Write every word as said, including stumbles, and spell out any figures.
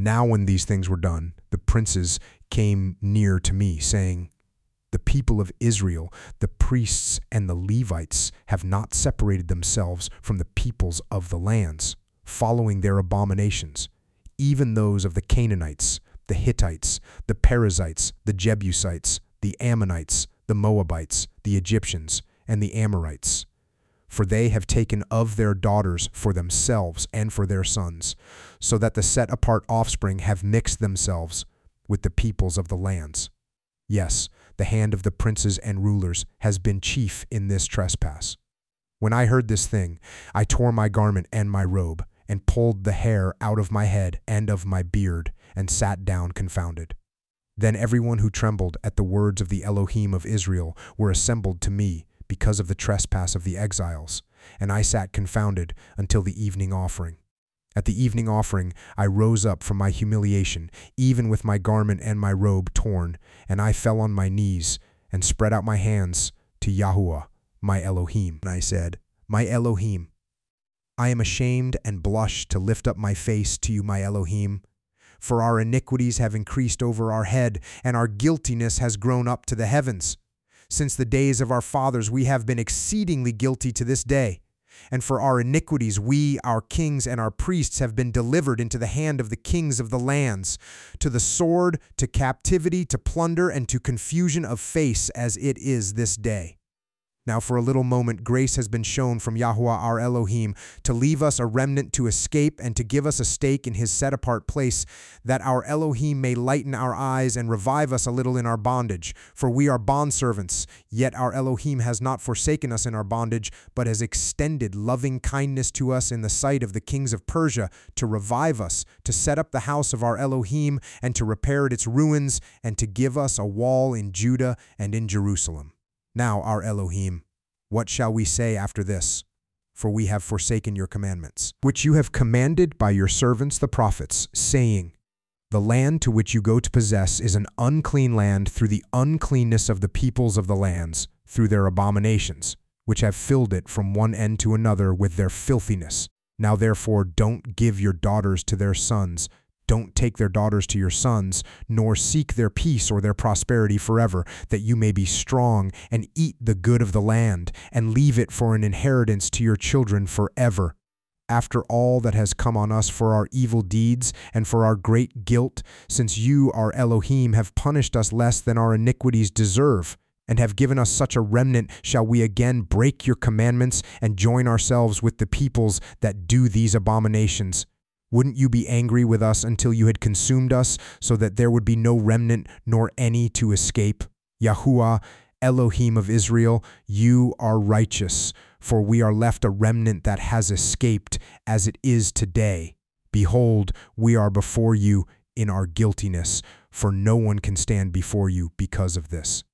Now when these things were done, the princes came near to me, saying, the people of Israel, the priests and the Levites, have not separated themselves from the peoples of the lands, following their abominations, even those of the Canaanites, the Hittites, the Perizzites, the Jebusites, the Ammonites, the Moabites, the Egyptians, and the Amorites. For they have taken of their daughters for themselves and for their sons, so that the set-apart offspring have mixed themselves with the peoples of the lands. Yes, the hand of the princes and rulers has been chief in this trespass. When I heard this thing, I tore my garment and my robe, and pulled the hair out of my head and of my beard, and sat down confounded. Then everyone who trembled at the words of the Elohim of Israel were assembled to me because of the trespass of the exiles, and I sat confounded until the evening offering. At the evening offering I rose up from my humiliation, even with my garment and my robe torn, and I fell on my knees and spread out my hands to Yahuwah, my Elohim. And I said, my Elohim, I am ashamed and blush to lift up my face to you, my Elohim, for our iniquities have increased over our head, and our guiltiness has grown up to the heavens. Since the days of our fathers we have been exceedingly guilty to this day. And for our iniquities we, our kings and our priests, have been delivered into the hand of the kings of the lands, to the sword, to captivity, to plunder, and to confusion of face, as it is this day. Now for a little moment grace has been shown from Yahuwah our Elohim to leave us a remnant to escape and to give us a stake in his set-apart place, that our Elohim may lighten our eyes and revive us a little in our bondage. For we are bondservants, yet our Elohim has not forsaken us in our bondage, but has extended loving kindness to us in the sight of the kings of Persia, to revive us, to set up the house of our Elohim, and to repair its ruins, and to give us a wall in Judah and in Jerusalem. Now, our Elohim, what shall we say after this? For we have forsaken your commandments, which you have commanded by your servants the prophets, saying, the land to which you go to possess is an unclean land through the uncleanness of the peoples of the lands, through their abominations, which have filled it from one end to another with their filthiness. Now therefore don't give your daughters to their sons, don't take their daughters to your sons, nor seek their peace or their prosperity forever, that you may be strong and eat the good of the land, and leave it for an inheritance to your children forever. After all that has come on us for our evil deeds and for our great guilt, since you, our Elohim, have punished us less than our iniquities deserve, and have given us such a remnant, shall we again break your commandments and join ourselves with the peoples that do these abominations? Wouldn't you be angry with us until you had consumed us, so that there would be no remnant nor any to escape? Yahuwah, Elohim of Israel, you are righteous, for we are left a remnant that has escaped, as it is today. Behold, we are before you in our guiltiness, for no one can stand before you because of this.